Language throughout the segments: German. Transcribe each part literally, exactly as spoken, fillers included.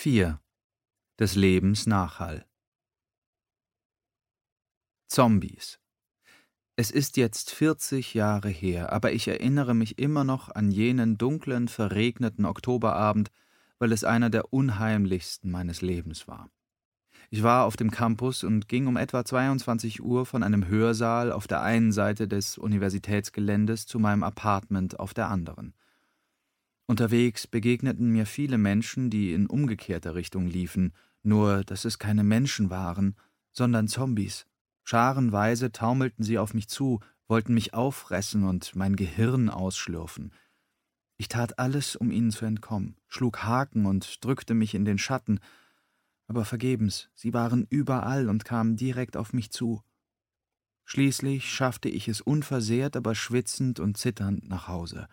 vier. Des Lebens Nachhall. Zombies. Es ist jetzt vierzig Jahre her, aber ich erinnere mich immer noch an jenen dunklen, verregneten Oktoberabend, weil es einer der unheimlichsten meines Lebens war. Ich war auf dem Campus und ging um etwa zweiundzwanzig Uhr von einem Hörsaal auf der einen Seite des Universitätsgeländes zu meinem Apartment auf der anderen. Unterwegs begegneten mir viele Menschen, die in umgekehrter Richtung liefen, nur dass es keine Menschen waren, sondern Zombies. Scharenweise taumelten sie auf mich zu, wollten mich auffressen und mein Gehirn ausschlürfen. Ich tat alles, um ihnen zu entkommen, schlug Haken und drückte mich in den Schatten, aber vergebens, sie waren überall und kamen direkt auf mich zu. Schließlich schaffte ich es unversehrt, aber schwitzend und zitternd nach Hause.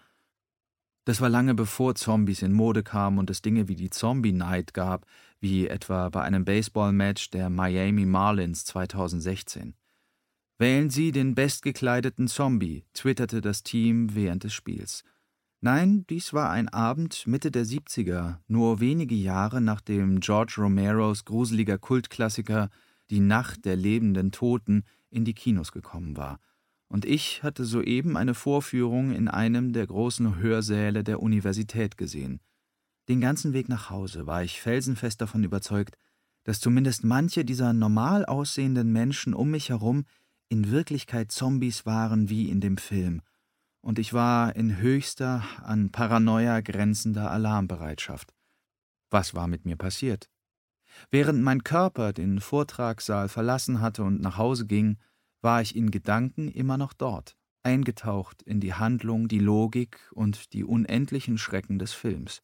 Das war lange bevor Zombies in Mode kamen und es Dinge wie die Zombie Night gab, wie etwa bei einem Baseballmatch der Miami Marlins zweitausendsechzehn. »Wählen Sie den bestgekleideten Zombie«, twitterte das Team während des Spiels. Nein, dies war ein Abend Mitte der siebziger, nur wenige Jahre nachdem George Romeros gruseliger Kultklassiker »Die Nacht der lebenden Toten« in die Kinos gekommen war. Und ich hatte soeben eine Vorführung in einem der großen Hörsäle der Universität gesehen. Den ganzen Weg nach Hause war ich felsenfest davon überzeugt, dass zumindest manche dieser normal aussehenden Menschen um mich herum in Wirklichkeit Zombies waren wie in dem Film. Und ich war in höchster, an Paranoia grenzender Alarmbereitschaft. Was war mit mir passiert? Während mein Körper den Vortragssaal verlassen hatte und nach Hause ging, war ich in Gedanken immer noch dort, eingetaucht in die Handlung, die Logik und die unendlichen Schrecken des Films.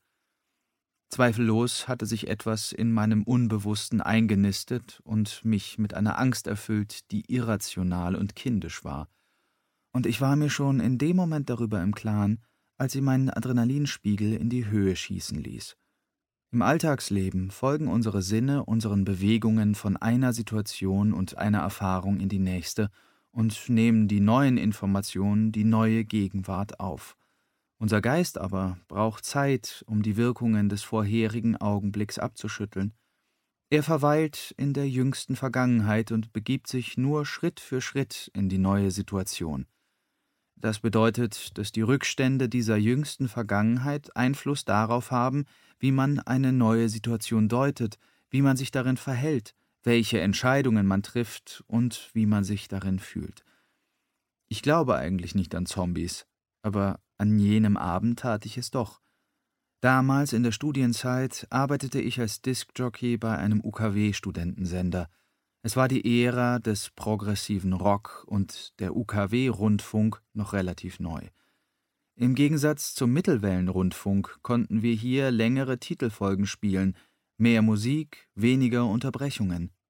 Zweifellos hatte sich etwas in meinem Unbewussten eingenistet und mich mit einer Angst erfüllt, die irrational und kindisch war. Und ich war mir schon in dem Moment darüber im Klaren, als sie meinen Adrenalinspiegel in die Höhe schießen ließ. Im Alltagsleben folgen unsere Sinne unseren Bewegungen von einer Situation und einer Erfahrung in die nächste und nehmen die neuen Informationen die neue Gegenwart auf. Unser Geist aber braucht Zeit, um die Wirkungen des vorherigen Augenblicks abzuschütteln. Er verweilt in der jüngsten Vergangenheit und begibt sich nur Schritt für Schritt in die neue Situation. Das bedeutet, dass die Rückstände dieser jüngsten Vergangenheit Einfluss darauf haben, wie man eine neue Situation deutet, wie man sich darin verhält, welche Entscheidungen man trifft und wie man sich darin fühlt. Ich glaube eigentlich nicht an Zombies, aber an jenem Abend tat ich es doch. Damals in der Studienzeit arbeitete ich als Diskjockey bei einem U K W-Studentensender. Es war die Ära des progressiven Rock und der U K W-Rundfunk noch relativ neu. Im Gegensatz zum Mittelwellenrundfunk konnten wir hier längere Titelfolgen spielen, mehr Musik, weniger Unterbrechungen.